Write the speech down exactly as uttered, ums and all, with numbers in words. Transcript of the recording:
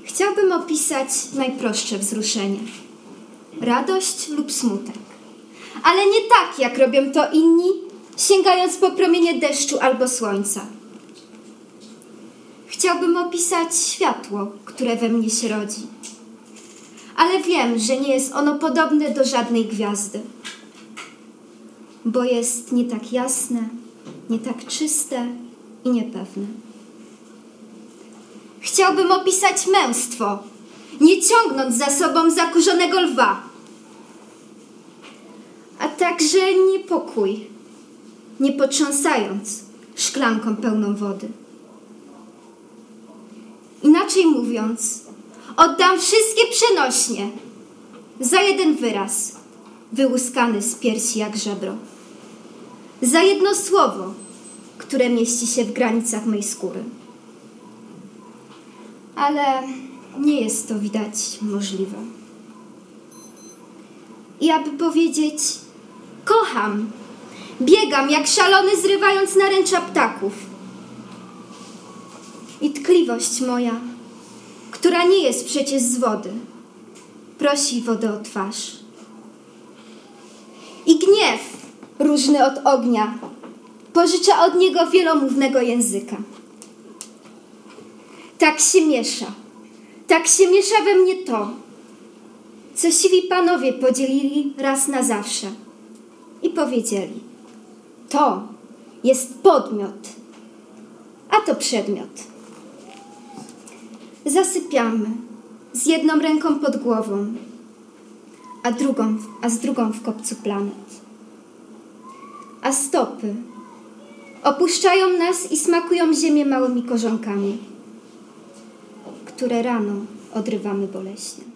Chciałbym opisać najprostsze wzruszenie. Radość lub smutek. Ale nie tak, jak robią to inni, sięgając po promienie deszczu albo słońca. Chciałbym opisać światło, które we mnie się rodzi. Ale wiem, że nie jest ono podobne do żadnej gwiazdy. Bo jest nie tak jasne, nie tak czyste i niepewne. Chciałbym opisać męstwo, nie ciągnąc za sobą zakurzonego lwa. A także niepokój, nie potrząsając szklanką pełną wody. Inaczej mówiąc, oddam wszystkie przenośnie za jeden wyraz, wyłuskany z piersi jak żebro. Za jedno słowo, które mieści się w granicach mej skóry. Ale nie jest to, widać, możliwe. I aby powiedzieć, kocham, biegam jak szalony, zrywając naręcza ptaków. I tkliwość moja, która nie jest przecież z wody, prosi wodę o twarz. I gniew, różny od ognia, pożycza od niego wielomównego języka. Tak się miesza, tak się miesza we mnie to, co siwi panowie podzielili raz na zawsze i powiedzieli: to jest podmiot, a to przedmiot. Zasypiamy z jedną ręką pod głową, a, drugą, a z drugą w kopcu planet. A stopy opuszczają nas i smakują ziemię małymi korzonkami, które rano odrywamy boleśnie.